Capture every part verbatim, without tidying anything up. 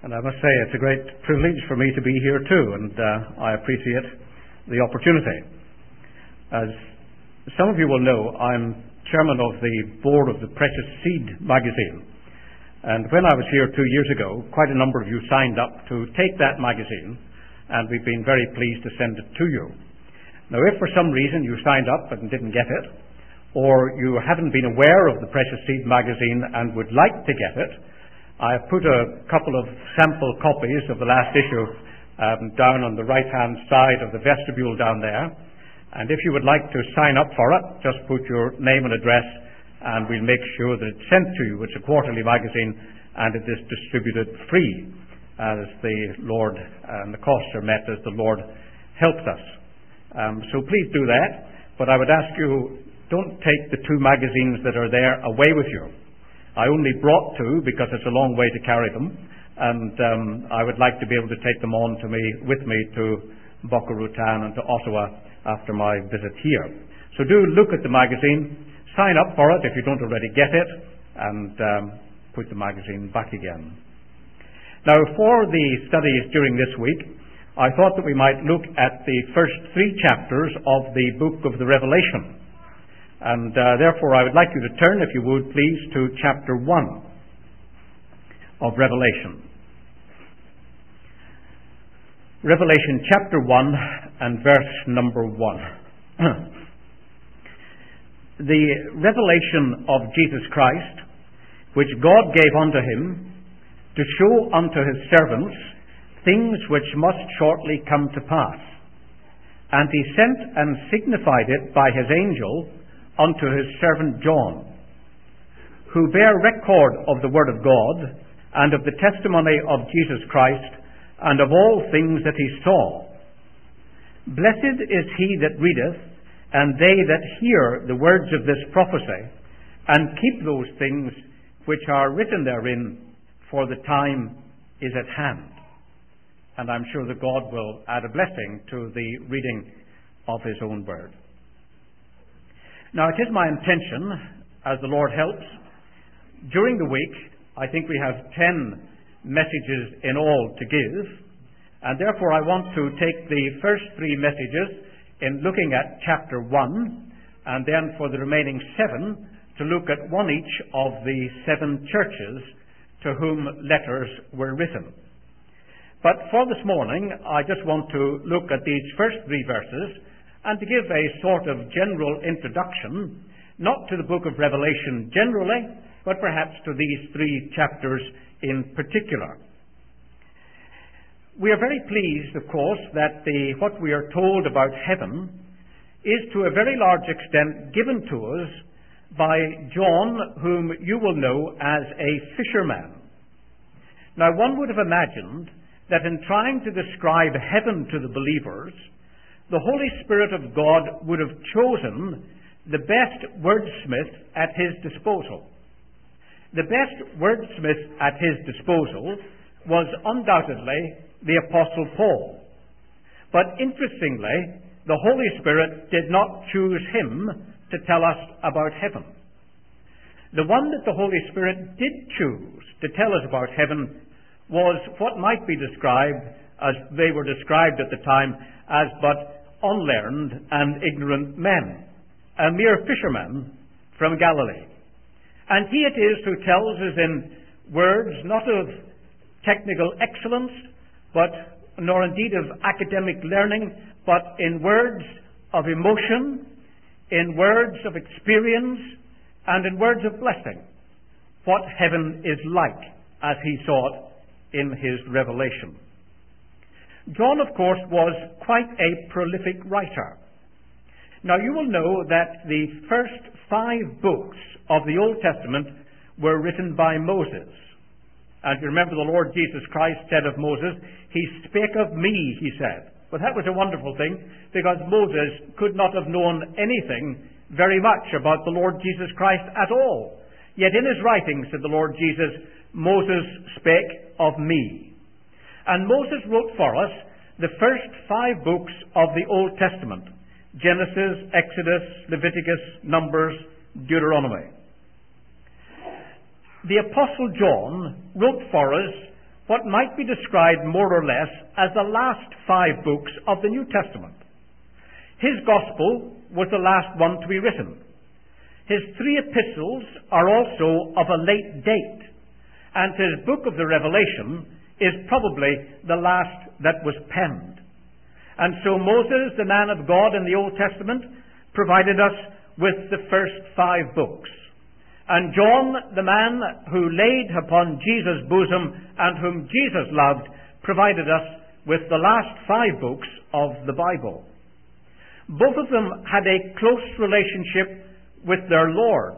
And I must say it's a great privilege for me to be here too, and uh, I appreciate the opportunity. As some of you will know, I'm chairman of the board of the Precious Seed magazine. And when I was here two years ago, quite a number of you signed up to take that magazine, and we've been very pleased to send it to you. Now, if for some reason you signed up and didn't get it, or you haven't been aware of the Precious Seed magazine and would like to get it, I have put a couple of sample copies of the last issue um, down on the right-hand side of the vestibule down there. And if you would like to sign up for it, just put your name and address, and we'll make sure that it's sent to you. It's a quarterly magazine, and it is distributed free as the Lord, and the costs are met as the Lord helps us. Um, so please do that. But I would ask you, don't take the two magazines that are there away with you. I only brought two because it's a long way to carry them, and um, I would like to be able to take them on to me with me to Buckaroo Town and to Ottawa after my visit here. So do look at the magazine, sign up for it if you don't already get it, and um, put the magazine back again. Now, for the studies during this week, I thought that we might look at the first three chapters of the book of the Revelation. And uh, therefore, I would like you to turn, if you would, please, to chapter one of Revelation. Revelation chapter one and verse number one. The revelation of Jesus Christ, which God gave unto him, to show unto his servants things which must shortly come to pass. And he sent and signified it by his angel unto his servant John, who bare record of the word of God, and of the testimony of Jesus Christ, and of all things that he saw. Blessed is he that readeth, and they that hear the words of this prophecy, and keep those things which are written therein, for the time is at hand. And I'm sure that God will add a blessing to the reading of his own word. Now, it is my intention, as the Lord helps, during the week, I think we have ten messages in all to give, and therefore I want to take the first three messages in looking at chapter one, and then for the remaining seven, to look at one each of the seven churches to whom letters were written. But for this morning, I just want to look at these first three verses and to give a sort of general introduction, not to the book of Revelation generally, but perhaps to these three chapters in particular. We are very pleased, of course, that the, what we are told about heaven is to a very large extent given to us by John, whom you will know as a fisherman. Now, one would have imagined that in trying to describe heaven to the believers, the Holy Spirit of God would have chosen the best wordsmith at his disposal. The best wordsmith at his disposal was undoubtedly the Apostle Paul. But interestingly, the Holy Spirit did not choose him to tell us about heaven. The one that the Holy Spirit did choose to tell us about heaven was what might be described, as they were described at the time, as but unlearned and ignorant men, a mere fisherman from Galilee. And he it is who tells us in words not of technical excellence, but nor indeed of academic learning, but in words of emotion, in words of experience, and in words of blessing, what heaven is like as he saw it in his revelation. John, of course, was quite a prolific writer. Now, you will know that the first five books of the Old Testament were written by Moses. And you remember the Lord Jesus Christ said of Moses, "He spake of me," he said. Well, that was a wonderful thing, because Moses could not have known anything very much about the Lord Jesus Christ at all. Yet in his writings, said the Lord Jesus, "Moses spake of me." And Moses wrote for us the first five books of the Old Testament: Genesis, Exodus, Leviticus, Numbers, Deuteronomy. The Apostle John wrote for us what might be described more or less as the last five books of the New Testament. His Gospel was the last one to be written. His three epistles are also of a late date, and his book of the Revelation is probably the last that was penned. And so Moses, the man of God in the Old Testament, provided us with the first five books. And John, the man who laid upon Jesus' bosom and whom Jesus loved, provided us with the last five books of the Bible. Both of them had a close relationship with their Lord.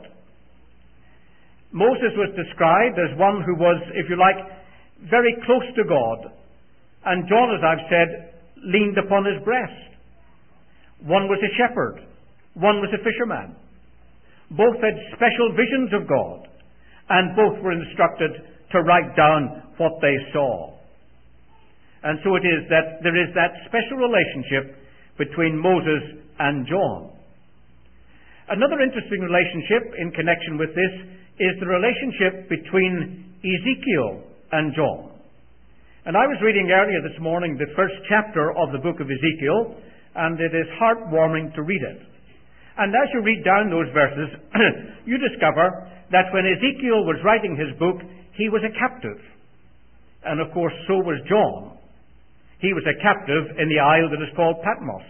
Moses was described as one who was, if you like, very close to God. And John, as I've said, leaned upon his breast. One was a shepherd. One was a fisherman. Both had special visions of God, and both were instructed to write down what they saw. And so it is that there is that special relationship between Moses and John. Another interesting relationship in connection with this is the relationship between Ezekiel and John. And I was reading earlier this morning the first chapter of the book of Ezekiel, and it is heartwarming to read it. And as you read down those verses, you discover that when Ezekiel was writing his book, he was a captive. And of course, so was John. He was a captive in the isle that is called Patmos.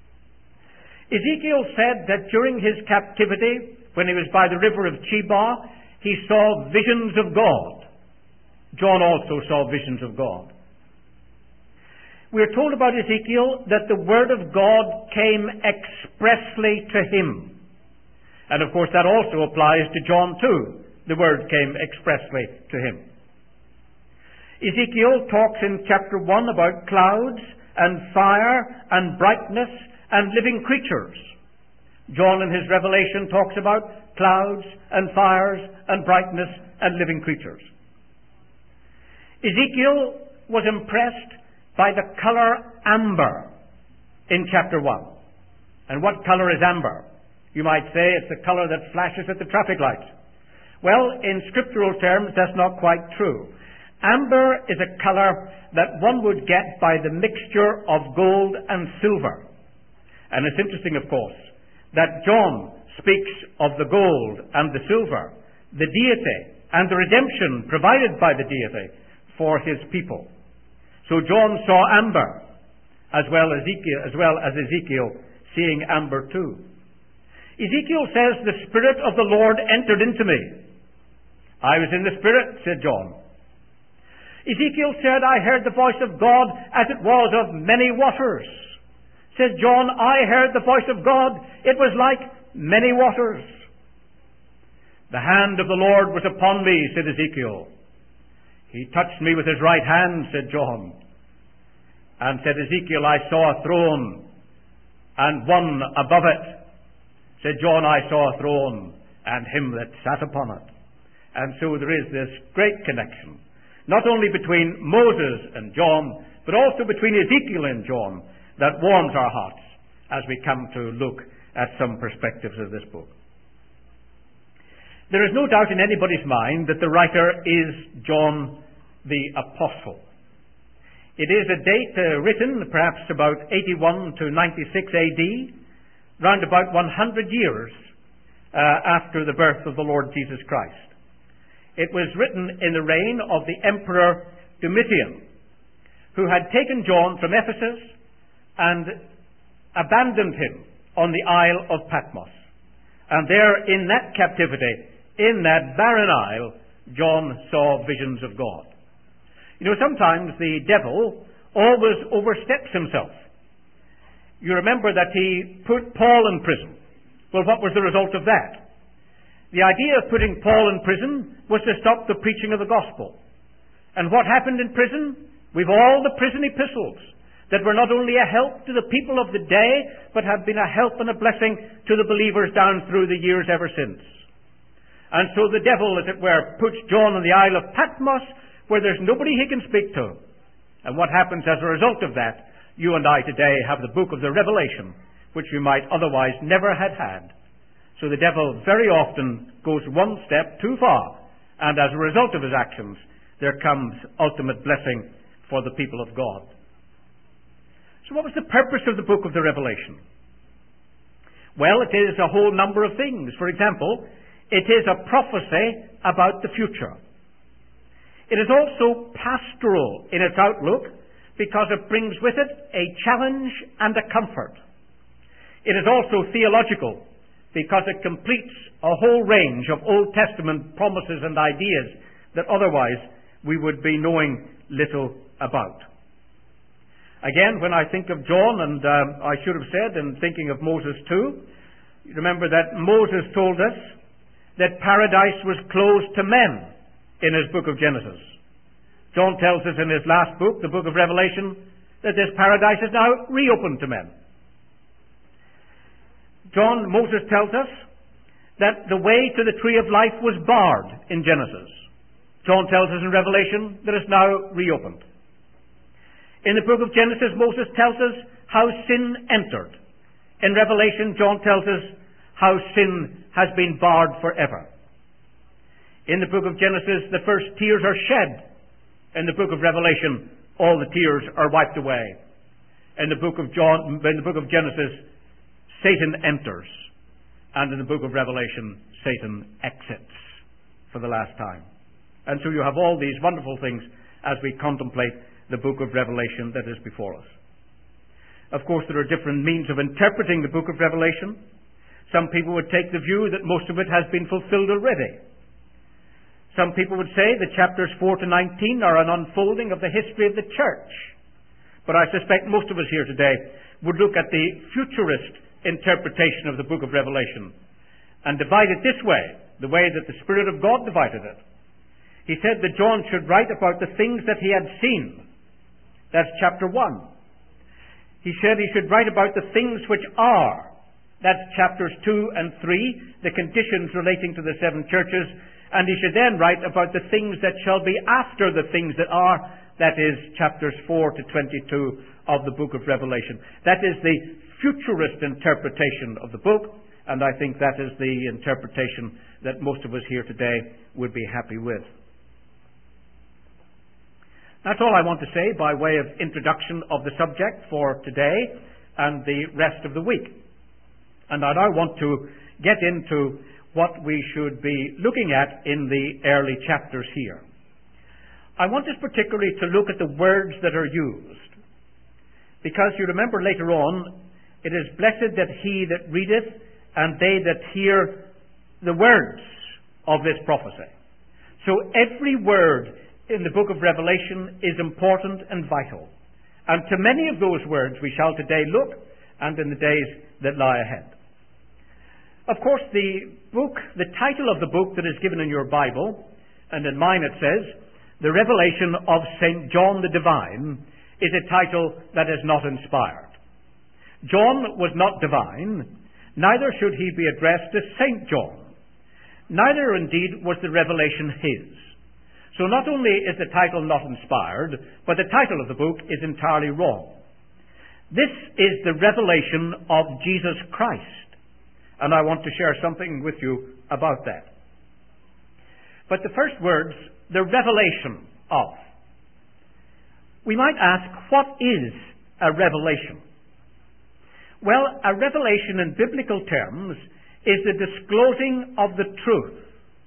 Ezekiel said that during his captivity, when he was by the river of Chebar, he saw visions of God. John also saw visions of God. We are told about Ezekiel that the Word of God came expressly to him. And of course that also applies to John too. The Word came expressly to him. Ezekiel talks in chapter one about clouds and fire and brightness and living creatures. John in his Revelation talks about clouds and fires and brightness and living creatures. Ezekiel was impressed by the colour amber in chapter one. And what colour is amber? You might say it's the colour that flashes at the traffic lights. Well, in scriptural terms, that's not quite true. Amber is a colour that one would get by the mixture of gold and silver. And it's interesting, of course, that John speaks of the gold and the silver, the deity, and the redemption provided by the deity for his people. So John saw amber, as well as Ezekiel, as well as Ezekiel seeing amber too. Ezekiel says, "The Spirit of the Lord entered into me. I was in the Spirit," said John. Ezekiel said, "I heard the voice of God as it was of many waters." Says John, "I heard the voice of God. It was like many waters." "The hand of the Lord was upon me," said Ezekiel. "He touched me with his right hand," said John. And said Ezekiel, "I saw a throne, and one above it." Said John, "I saw a throne, and him that sat upon it." And so there is this great connection, not only between Moses and John, but also between Ezekiel and John, that warms our hearts as we come to look at some perspectives of this book. There is no doubt in anybody's mind that the writer is John the Apostle. It is a date uh, written perhaps about eighty-one to ninety-six A D, round about one hundred years uh, after the birth of the Lord Jesus Christ. It was written in the reign of the Emperor Domitian, who had taken John from Ephesus and abandoned him on the Isle of Patmos. And there in that captivity, in that barren isle, John saw visions of God. You know, sometimes the devil always oversteps himself. You remember that he put Paul in prison. Well, what was the result of that? The idea of putting Paul in prison was to stop the preaching of the gospel. And what happened in prison? We've all the prison epistles that were not only a help to the people of the day, but have been a help and a blessing to the believers down through the years ever since. And so the devil, as it were, puts John on the Isle of Patmos, where there's nobody he can speak to. And what happens as a result of that? You and I today have the book of the Revelation, which we might otherwise never have had. So the devil very often goes one step too far, and as a result of his actions, there comes ultimate blessing for the people of God. So what was the purpose of the book of the Revelation? Well, it is a whole number of things. For example, it is a prophecy about the future. It is also pastoral in its outlook because it brings with it a challenge and a comfort. It is also theological because it completes a whole range of Old Testament promises and ideas that otherwise we would be knowing little about. Again, when I think of John, and um, I should have said, and thinking of Moses too, you remember that Moses told us that paradise was closed to men in his book of Genesis. John tells us in his last book, the book of Revelation, that this paradise is now reopened to men. John, Moses tells us that the way to the tree of life was barred in Genesis. John tells us in Revelation that it's now reopened. In the book of Genesis, Moses tells us how sin entered. In Revelation, John tells us how sin has been barred forever. In the book of Genesis, the first tears are shed. In the book of Revelation, all the tears are wiped away. In the book of John, in the book of Genesis, Satan enters. And in the book of Revelation, Satan exits for the last time. And so you have all these wonderful things as we contemplate the book of Revelation that is before us. Of course, there are different means of interpreting the book of Revelation. Some people would take the view that most of it has been fulfilled already. Some people would say that chapters four to nineteen are an unfolding of the history of the church. But I suspect most of us here today would look at the futurist interpretation of the book of Revelation and divide it this way, the way that the Spirit of God divided it. He said that John should write about the things that he had seen. That's chapter one. He said he should write about the things which are. That's chapters two and three, the conditions relating to the seven churches. And he should then write about the things that shall be after the things that are. That is chapters four to twenty-two of the book of Revelation. That is the futurist interpretation of the book, and I think that is the interpretation that most of us here today would be happy with. That's all I want to say by way of introduction of the subject for today and the rest of the week. And I now want to get into what we should be looking at in the early chapters here. I want us particularly to look at the words that are used. Because you remember later on, it is blessed that he that readeth and they that hear the words of this prophecy. So every word in the book of Revelation is important and vital. And to many of those words we shall today look, and in the days that lie ahead. Of course, the book, the title of the book that is given in your Bible, and in mine it says, The Revelation of Saint John the Divine, is a title that is not inspired. John was not divine, neither should he be addressed as Saint John. Neither indeed was the revelation his. So not only is the title not inspired, but the title of the book is entirely wrong. This is the revelation of Jesus Christ, and I want to share something with you about that. But the first words, the revelation of. We might ask, what is a revelation? Well, a revelation in biblical terms is the disclosing of the truth,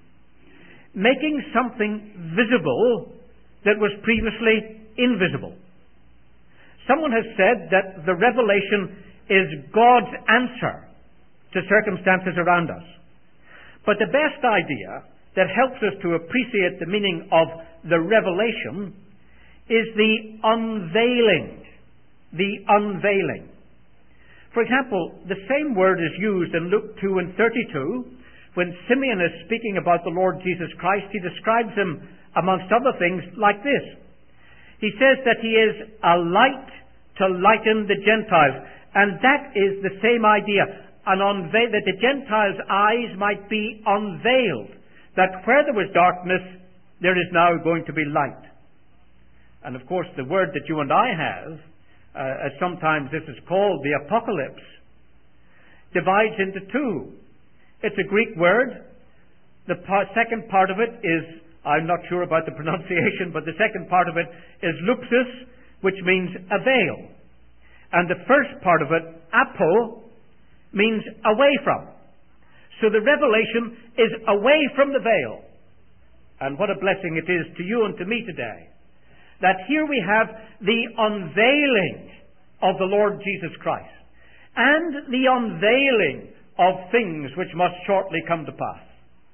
making something visible that was previously invisible. Someone has said that the revelation is God's answer to circumstances around us. But the best idea that helps us to appreciate the meaning of the revelation is the unveiling. The unveiling. For example, the same word is used in Luke two and thirty-two. When Simeon is speaking about the Lord Jesus Christ, he describes him, amongst other things, like this. He says that he is a light to lighten the Gentiles. And that is the same idea. An unveil, that the Gentiles' eyes might be unveiled. That where there was darkness, there is now going to be light. And of course, the word that you and I have, uh, as sometimes this is called, the apocalypse, divides into two. It's a Greek word. The part, second part of it is I'm not sure about the pronunciation, but the second part of it is luxus, which means a veil. And the first part of it, apo, means away from. So the revelation is away from the veil. And what a blessing it is to you and to me today, that here we have the unveiling of the Lord Jesus Christ, and the unveiling of things which must shortly come to pass.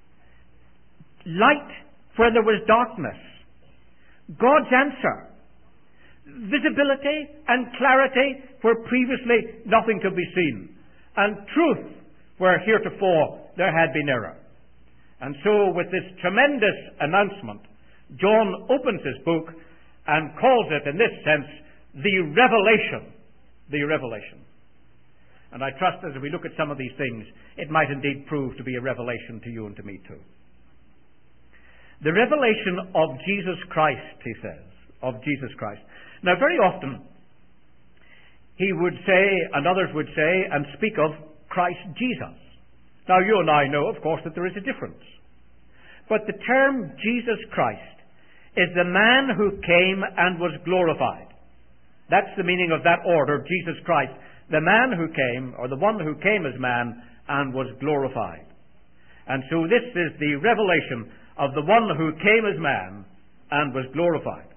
Light where there was darkness. God's answer. Visibility and clarity where previously nothing could be seen. And truth where heretofore there had been error. And so with this tremendous announcement, John opens his book and calls it, in this sense, the revelation. The revelation. And I trust as we look at some of these things, it might indeed prove to be a revelation to you and to me too. The revelation of Jesus Christ, he says, of Jesus Christ. Now, very often, he would say, and others would say, and speak of Christ Jesus. Now, you and I know, of course, that there is a difference. But the term Jesus Christ is the man who came and was glorified. That's the meaning of that order, Jesus Christ. The man who came, or the one who came as man and was glorified. And so this is the revelation of the one who came as man and was glorified.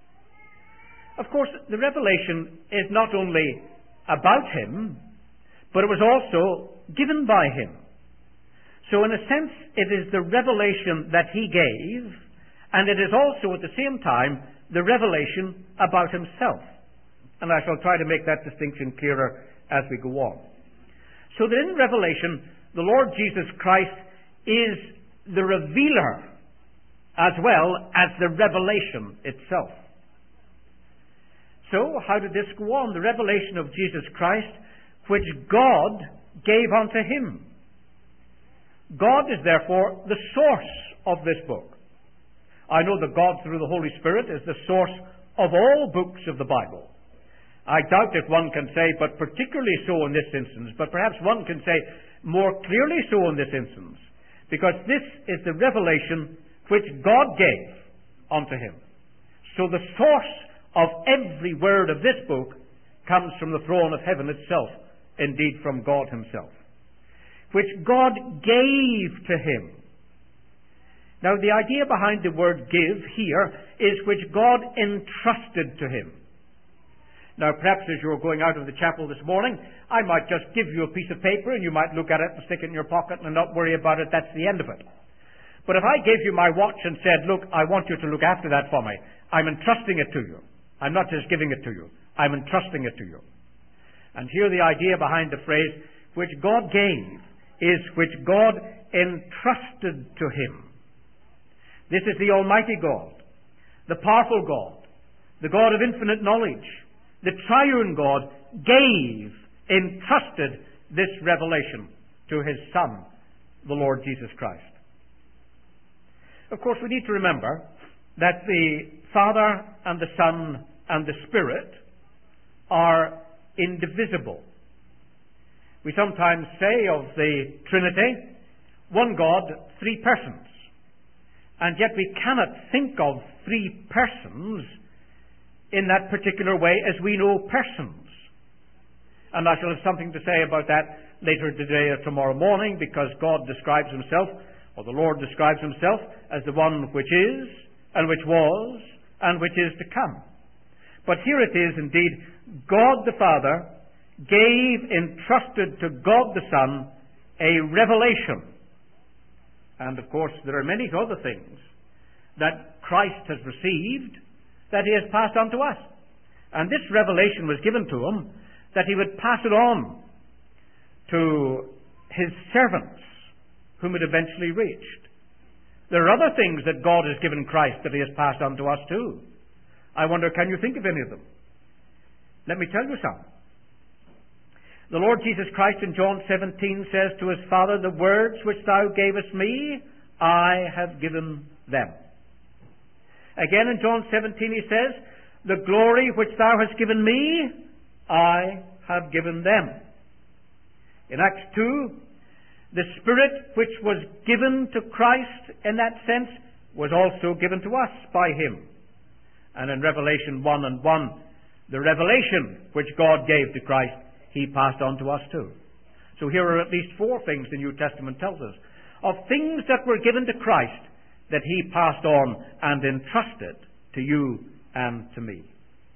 Of course, the revelation is not only about him, but it was also given by him. So in a sense, it is the revelation that he gave, and it is also at the same time the revelation about himself. And I shall try to make that distinction clearer as we go on. So that in Revelation, the Lord Jesus Christ is the revealer as well as the revelation itself. So, how did this go on? The revelation of Jesus Christ, which God gave unto him. God is therefore the source of this book. I know that God, through the Holy Spirit, is the source of all books of the Bible. I doubt if one can say, but particularly so in this instance, but perhaps one can say more clearly so in this instance, because this is the revelation which God gave unto him. So the source of every word of this book comes from the throne of heaven itself, indeed from God himself, which God gave to him. Now the idea behind the word give here is which God entrusted to him. Now perhaps as you're going out of the chapel this morning, I might just give you a piece of paper and you might look at it and stick it in your pocket and not worry about it. That's the end of it. But if I gave you my watch and said, look, I want you to look after that for me, I'm entrusting it to you. I'm not just giving it to you. I'm entrusting it to you. And here the idea behind the phrase, which God gave, is which God entrusted to him. This is the Almighty God, the powerful God, the God of infinite knowledge, the triune God gave, entrusted this revelation to his Son, the Lord Jesus Christ. Of course, we need to remember that the Father and the Son and the Spirit are indivisible. We sometimes say of the Trinity, one God, three persons. And yet we cannot think of three persons in that particular way as we know persons. And I shall have something to say about that later today or tomorrow morning, because God describes himself, or the Lord describes himself, as the one which is, and which was, and which is to come. But here it is indeed, God the Father gave, entrusted to God the Son, a revelation. And of course there are many other things that Christ has received that he has passed on to us. And this revelation was given to him that he would pass it on to his servants, whom it eventually reached. There are other things that God has given Christ that he has passed on to us too. I wonder, can you think of any of them? Let me tell you some. The Lord Jesus Christ in John seventeen says to his Father, the words which thou gavest me, I have given them. Again in John seventeen he says, the glory which thou hast given me, I have given them. In Acts two, the Spirit which was given to Christ in that sense was also given to us by him. And in Revelation one and one, the revelation which God gave to Christ, he passed on to us too. So here are at least four things the New Testament tells us of things that were given to Christ that he passed on and entrusted to you and to me.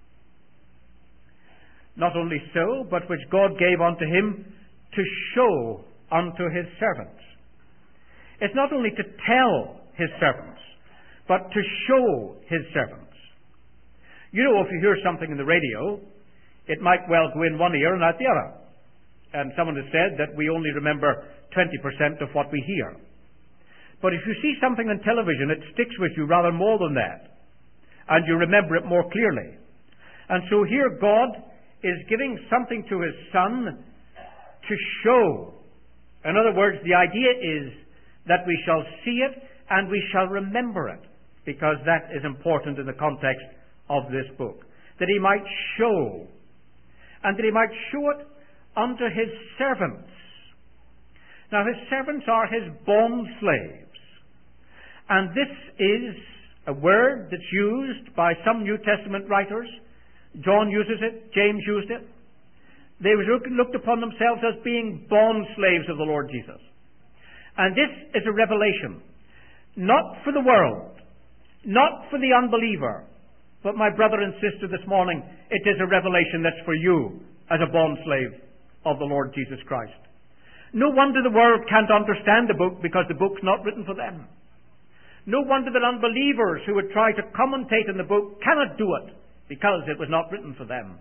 Not only so, but which God gave unto him to show unto his servants. It's not only to tell his servants, but to show his servants. You know, if you hear something in the radio, it might well go in one ear and out the other. And someone has said that we only remember twenty percent of what we hear. But if you see something on television, it sticks with you rather more than that. And you remember it more clearly. And so here God is giving something to his Son to show. In other words, the idea is that we shall see it and we shall remember it, because that is important in the context of this book. That he might show, and that he might show it unto his servants. Now his servants are his bond slaves. And this is a word that's used by some New Testament writers. John uses it, James used it. They looked upon themselves as being bond slaves of the Lord Jesus. And this is a revelation, not for the world, not for the unbeliever, but my brother and sister this morning, it is a revelation that's for you as a bond slave of the Lord Jesus Christ. No wonder the world can't understand the book, because the book's not written for them. No wonder that unbelievers who would try to commentate on the book cannot do it, because it was not written for them.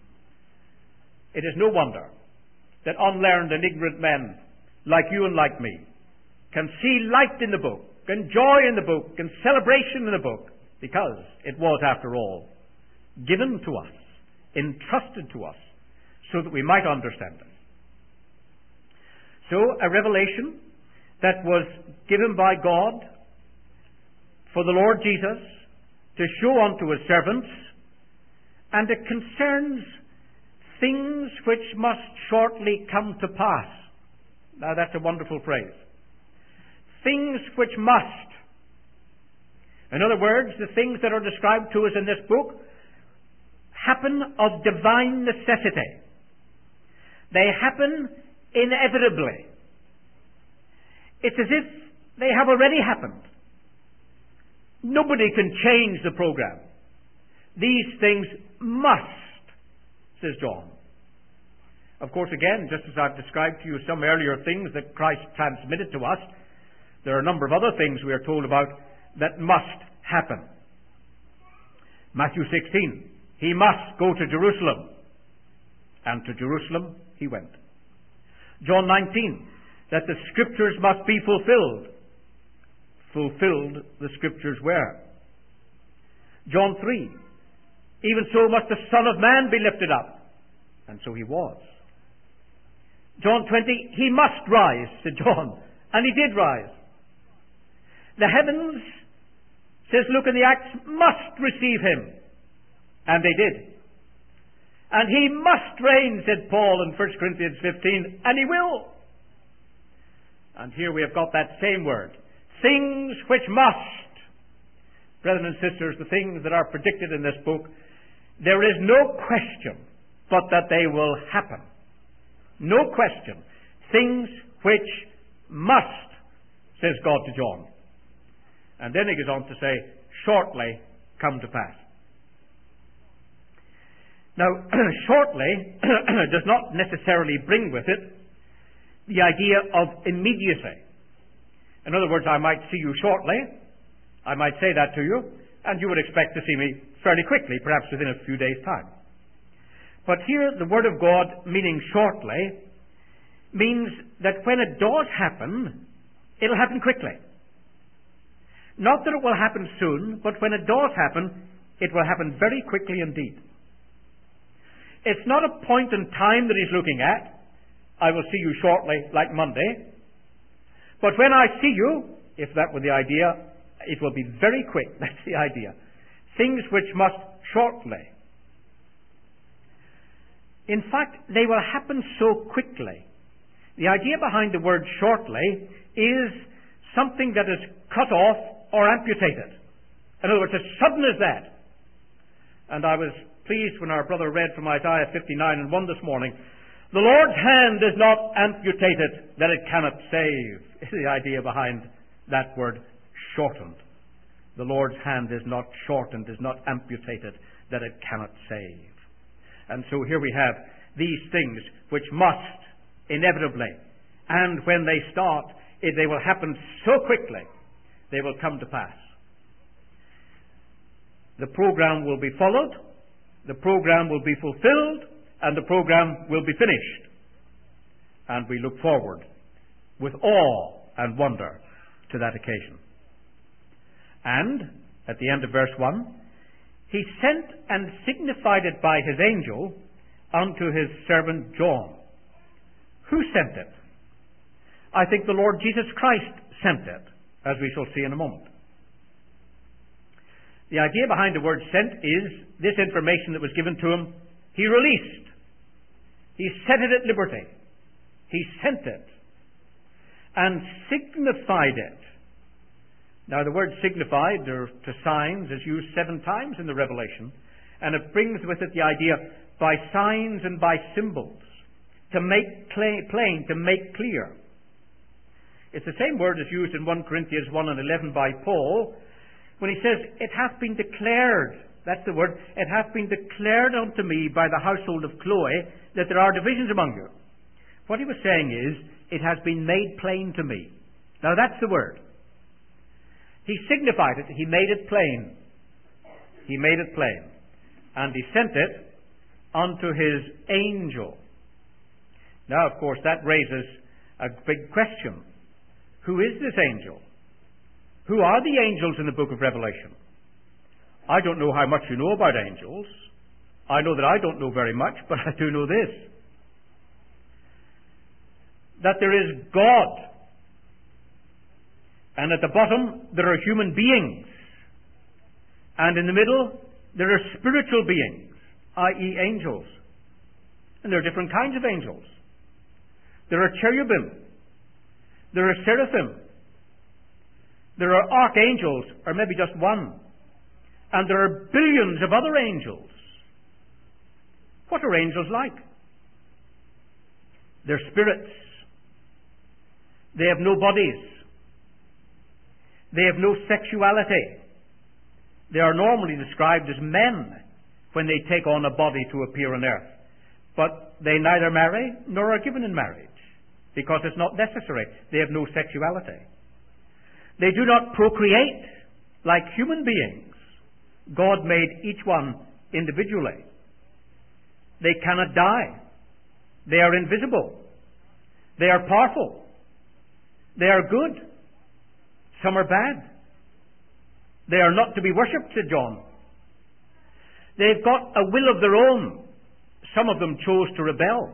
It is no wonder that unlearned and ignorant men like you and like me can see light in the book, can joy in the book, can celebration in the book, because it was, after all, given to us, entrusted to us, so that we might understand it. So, a revelation that was given by God for the Lord Jesus to show unto his servants, and it concerns things which must shortly come to pass. Now that's a wonderful phrase. Things which must. In other words, the things that are described to us in this book happen of divine necessity. They happen inevitably. It's as if they have already happened. Nobody can change the program. These things must, says John. Of course, again, just as I've described to you some earlier things that Christ transmitted to us, there are a number of other things we are told about that must happen. Matthew sixteen, he must go to Jerusalem. And to Jerusalem he went. John nineteen, that the scriptures must be fulfilled. Fulfilled the scriptures were. John three, even so must the Son of Man be lifted up. And so he was. John twenty, he must rise, said John. And he did rise. The heavens, says Luke in the Acts, must receive him. And they did. And he must reign, said Paul in First Corinthians fifteen, and he will. And here we have got that same word. Things which must. Brethren and sisters, the things that are predicted in this book, there is no question but that they will happen. No question. Things which must, says God to John. And then he goes on to say, shortly come to pass. Now, shortly does not necessarily bring with it the idea of immediacy. In other words, I might see you shortly, I might say that to you, and you would expect to see me fairly quickly, perhaps within a few days' time. But here, the Word of God, meaning shortly, means that when it does happen, it'll happen quickly. Not that it will happen soon, but when it does happen, it will happen very quickly indeed. It's not a point in time that he's looking at. I will see you shortly, like Monday. But when I see you, if that were the idea, it will be very quick. That's the idea. Things which must shortly. In fact, they will happen so quickly. The idea behind the word shortly is something that is cut off or amputate it. In other words, as sudden as that. And I was pleased when our brother read from Isaiah fifty-nine and one this morning. The Lord's hand is not amputated that it cannot save. Is the idea behind that word, shortened. The Lord's hand is not shortened, is not amputated that it cannot save. And so here we have these things which must inevitably, and when they start, they will happen so quickly, they will come to pass. The program will be followed, the program will be fulfilled, and the program will be finished. And we look forward with awe and wonder to that occasion. And, at the end of verse one, he sent and signified it by his angel unto his servant John. Who sent it? I think the Lord Jesus Christ sent it, as we shall see in a moment. The idea behind the word sent is this information that was given to him, he released. He set it at liberty. He sent it and signified it. Now, the word signified, or to signs, is used seven times in the Revelation, and it brings with it the idea by signs and by symbols, to make plain, to make clear. It's the same word as used in First Corinthians one and eleven by Paul, when he says, it hath been declared, that's the word, it hath been declared unto me by the household of Chloe that there are divisions among you. What he was saying is, it has been made plain to me. Now that's the word. He signified it, he made it plain. He made it plain. And he sent it unto his angel. Now, of course, that raises a big question. Who is this angel? Who are the angels in the book of Revelation? I don't know how much you know about angels. I know that I don't know very much, but I do know this. That there is God. And at the bottom, there are human beings. And in the middle, there are spiritual beings, that is angels. And there are different kinds of angels. There are cherubim. There are seraphim. There are archangels, or maybe just one. And there are billions of other angels. What are angels like? They're spirits. They have no bodies. They have no sexuality. They are normally described as men when they take on a body to appear on earth. But they neither marry nor are given in marriage, because it's not necessary. They have no sexuality. They do not procreate like human beings. God made each one individually. They cannot die. They are invisible. They are powerful. They are good. Some are bad. They are not to be worshipped, said John. They've got a will of their own. Some of them chose to rebel.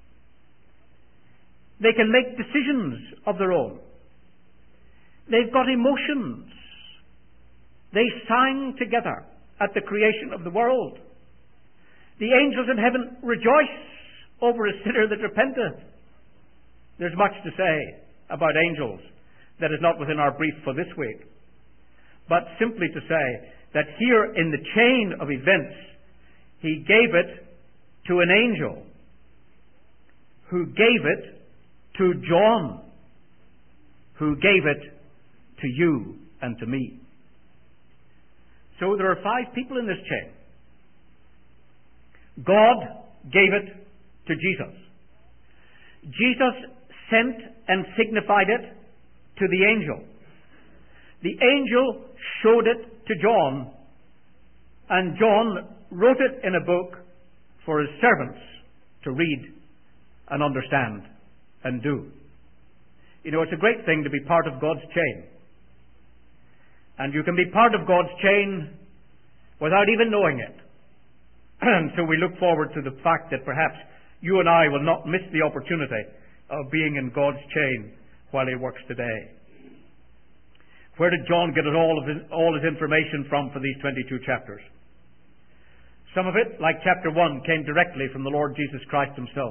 They can make decisions of their own. They've got emotions. They sang together at the creation of the world. The angels in heaven rejoice over a sinner that repenteth. There's much to say about angels that is not within our brief for this week. But simply to say that here in the chain of events, he gave it to an angel who gave it to John, who gave it to you and to me. So there are five people in this chain. God gave it to Jesus. Jesus sent and signified it to the angel. The angel showed it to John, and John wrote it in a book for his servants to read and understand and do. You know, it's a great thing to be part of God's chain. And you can be part of God's chain without even knowing it. And so we look forward to the fact that perhaps you and I will not miss the opportunity of being in God's chain while he works today. Where did John get all of his, all his information from for these twenty-two chapters? Some of it, like chapter one, came directly from the Lord Jesus Christ himself.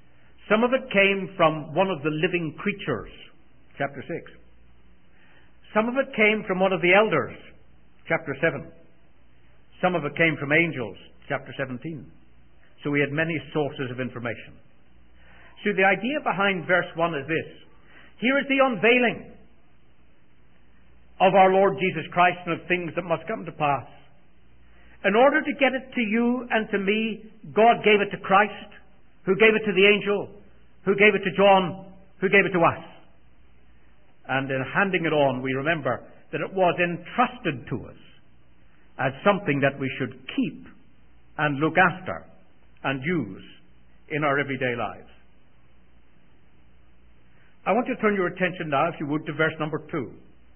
Some of it came from one of the living creatures, chapter six. Some of it came from one of the elders, chapter seven. Some of it came from angels, chapter seventeen. So we had many sources of information. So the idea behind verse one is this. Here is the unveiling of our Lord Jesus Christ and of things that must come to pass. In order to get it to you and to me, God gave it to Christ, who gave it to the angel, who gave it to John, who gave it to us. And in handing it on, we remember that it was entrusted to us as something that we should keep and look after and use in our everyday lives. I want you to turn your attention now, if you would, to verse number two.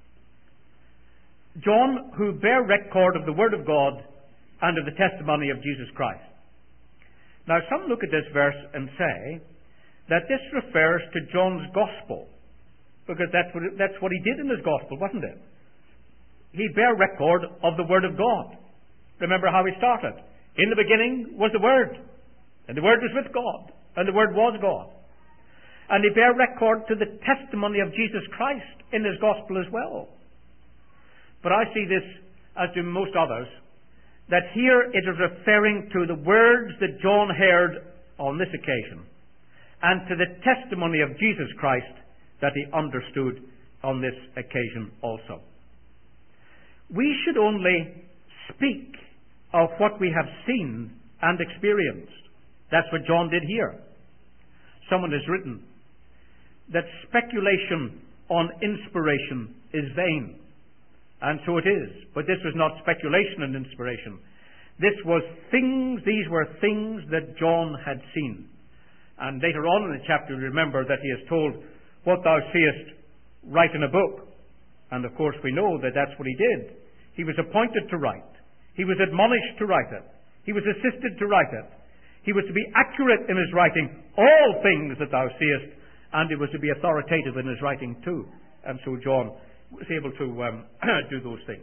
John, who bear record of the Word of God and of the testimony of Jesus Christ. Now, some look at this verse and say that this refers to John's Gospel, because that's what, that's what he did in his Gospel, wasn't it? He bare record of the Word of God. Remember how he started. In the beginning was the Word, and the Word was with God, and the Word was God. And he bare record to the testimony of Jesus Christ in his Gospel as well. But I see this, as do most others, that here it is referring to the words that John heard on this occasion, and to the testimony of Jesus Christ that he understood on this occasion also. We should only speak of what we have seen and experienced. That's what John did here. Someone has written that speculation on inspiration is vain. And so it is. But this was not speculation and inspiration. This was things, these were things that John had seen. And later on in the chapter, remember that he is told, what thou seest, write in a book. And of course we know that that's what he did. He was appointed to write. He was admonished to write it. He was assisted to write it. He was to be accurate in his writing, all things that thou seest, and he was to be authoritative in his writing too. And so John was able to um, do those things.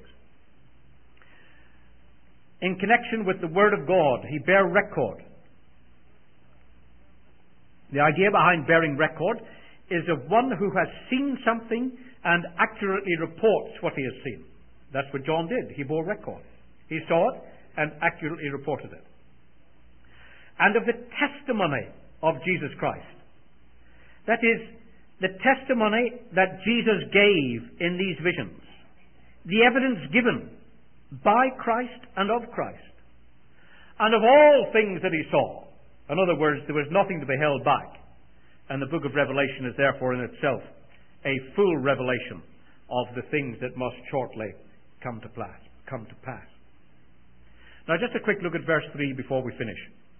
In connection with the Word of God, he bare record. The idea behind bearing record is of one who has seen something and accurately reports what he has seen. That's what John did. He bore record. He saw it and accurately reported it. And of the testimony of Jesus Christ. That is, the testimony that Jesus gave in these visions. The evidence given by Christ and of Christ. And of all things that he saw. In other words, there was nothing to be held back. And the book of Revelation is therefore in itself a full revelation of the things that must shortly come to pass. Come to pass. Now just a quick look at verse three before we finish.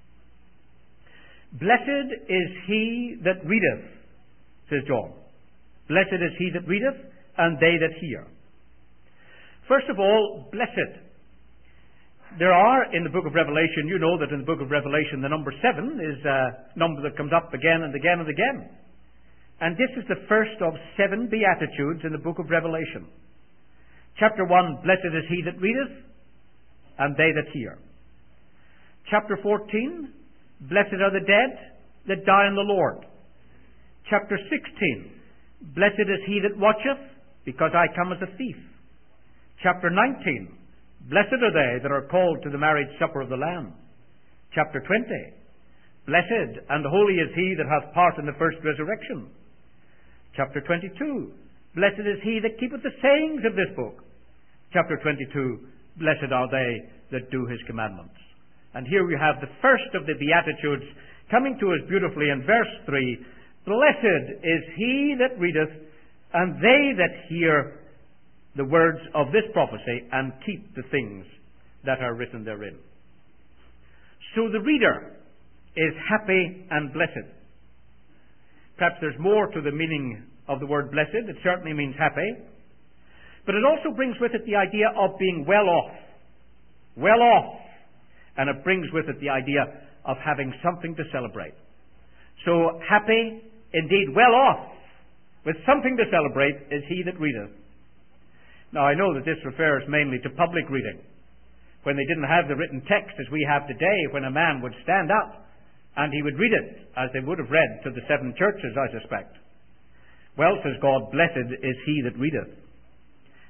Blessed is he that readeth, says John. Blessed is he that readeth, and they that hear. First of all, blessed. There are, in the book of Revelation, you know that in the book of Revelation the number seven is a number that comes up again and again and again. And this is the first of seven Beatitudes in the book of Revelation. Chapter one, blessed is he that readeth, and they that hear. Chapter fourteen, blessed are the dead that die in the Lord. Chapter sixteen, blessed is he that watcheth, because I come as a thief. Chapter nineteen, blessed are they that are called to the marriage supper of the Lamb. Chapter twenty, blessed and holy is he that hath part in the first resurrection. Chapter twenty-two, blessed is he that keepeth the sayings of this book. Chapter twenty-two, blessed are they that do his commandments. And here we have the first of the Beatitudes coming to us beautifully in verse three. Blessed is he that readeth, and they that hear the words of this prophecy, and keep the things that are written therein. So the reader is happy and blessed. Perhaps there's more to the meaning of the word blessed. It certainly means happy. But it also brings with it the idea of being well off. Well off. And it brings with it the idea of having something to celebrate. So happy, indeed well off, with something to celebrate, is he that readeth. Now I know that this refers mainly to public reading, when they didn't have the written text as we have today, when a man would stand up and he would read it, as they would have read to the seven churches, I suspect. Well, says God, blessed is he that readeth.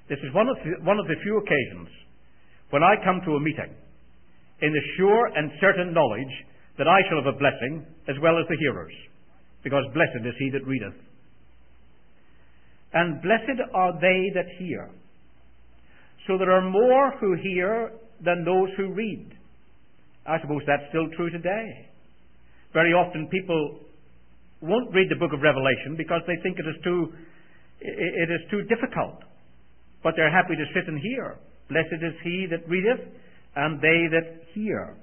This is one of the, one of the few occasions when I come to a meeting in the sure and certain knowledge that I shall have a blessing as well as the hearers, because blessed is he that readeth. And blessed are they that hear. So there are more who hear than those who read. I suppose that's still true today. Very often people won't read the book of Revelation because they think it is too it is too difficult. But they're happy to sit and hear. Blessed is he that readeth, and they that hear.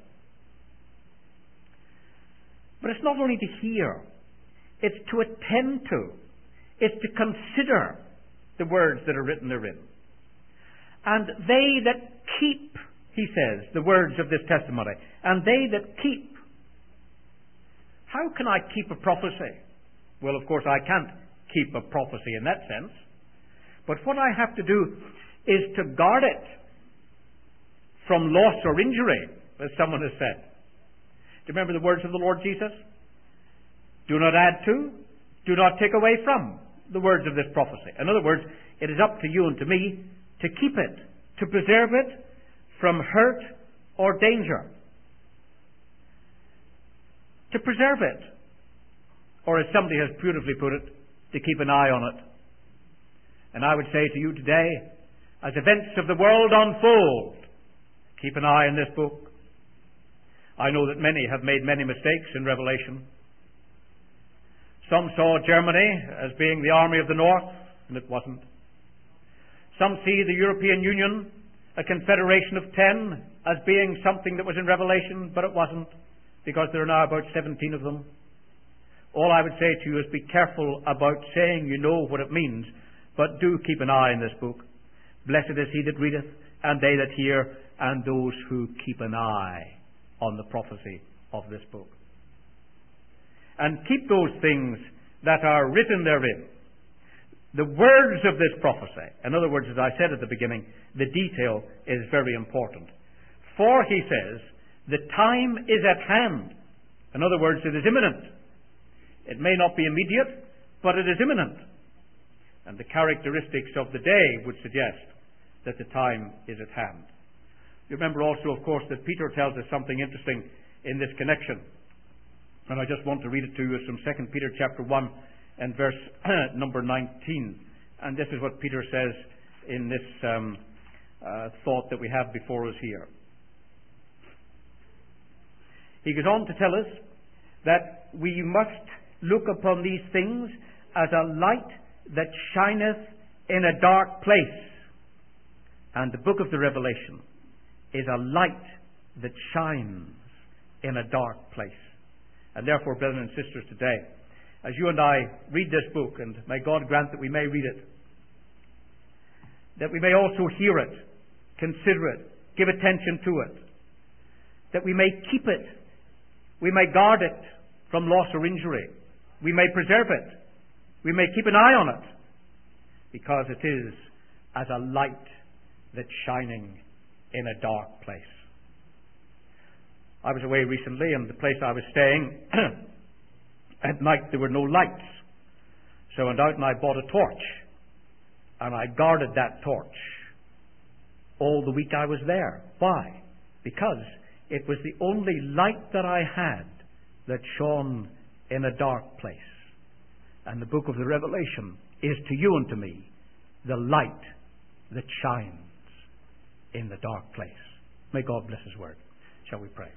But it's not only to hear, it's to attend to. It's to consider the words that are written therein. And they that keep, he says, the words of this testimony, and they that keep. How can I keep a prophecy? Well, of course, I can't keep a prophecy in that sense. But what I have to do is to guard it from loss or injury, as someone has said. Do you remember the words of the Lord Jesus? Do not add to, do not take away from the words of this prophecy. In other words, it is up to you and to me to keep it, to preserve it from hurt or danger. To preserve it. Or as somebody has beautifully put it, to keep an eye on it. And I would say to you today, as events of the world unfold, keep an eye on this book. I know that many have made many mistakes in Revelation. Some saw Germany as being the army of the North, and it wasn't. Some see the European Union, a confederation of ten, as being something that was in Revelation, but it wasn't, because there are now about seventeen of them. All I would say to you is be careful about saying you know what it means, but do keep an eye on this book. Blessed is he that readeth, and they that hear, and those who keep an eye on the prophecy of this book. And keep those things that are written therein. The words of this prophecy. In other words, as I said at the beginning, the detail is very important. For, he says, the time is at hand. In other words, it is imminent. It may not be immediate, but it is imminent. And the characteristics of the day would suggest that the time is at hand. You remember also, of course, that Peter tells us something interesting in this connection. And I just want to read it to you from Second Peter chapter one and verse number nineteen. And this is what Peter says in this um, uh, thought that we have before us here. He goes on to tell us that we must look upon these things as a light that shineth in a dark place. And the book of the Revelation is a light that shines in a dark place. And therefore, brethren and sisters, today, as you and I read this book, and may God grant that we may read it, that we may also hear it, consider it, give attention to it, that we may keep it, we may guard it from loss or injury, we may preserve it, we may keep an eye on it, because it is as a light that's shining in a dark place. I was away recently, and the place I was staying, at night there were no lights. So I went out and I bought a torch, and I guarded that torch all the week I was there. Why? Because it was the only light that I had that shone in a dark place. And the book of the Revelation is to you and to me the light that shines in the dark place. May God bless His word. Shall we pray?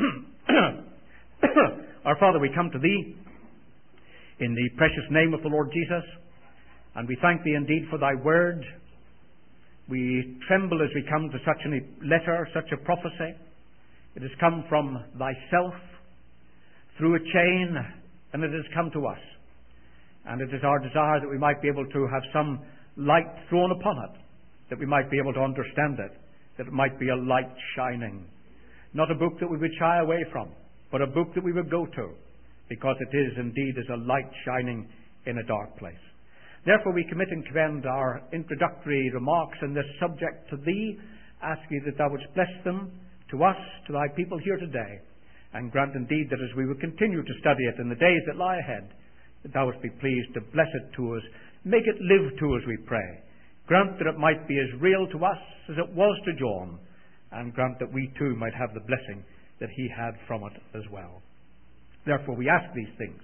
Our Father, we come to Thee in the precious name of the Lord Jesus, and we thank Thee indeed for Thy word. We tremble as we come to such a letter, such a prophecy. It has come from Thyself through a chain, and it has come to us. And it is our desire that we might be able to have some light thrown upon it, that we might be able to understand it, that it might be a light shining. Not a book that we would shy away from, but a book that we would go to, because it is indeed as a light shining in a dark place. Therefore we commit and commend our introductory remarks on this subject to Thee, ask Thee that Thou wouldst bless them to us, to Thy people here today, and grant indeed that as we will continue to study it in the days that lie ahead, that Thou wouldst be pleased to bless it to us, make it live to us, we pray, Grant that it might be as real to us as it was to John, and grant that we too might have the blessing that he had from it as well. Therefore we ask these things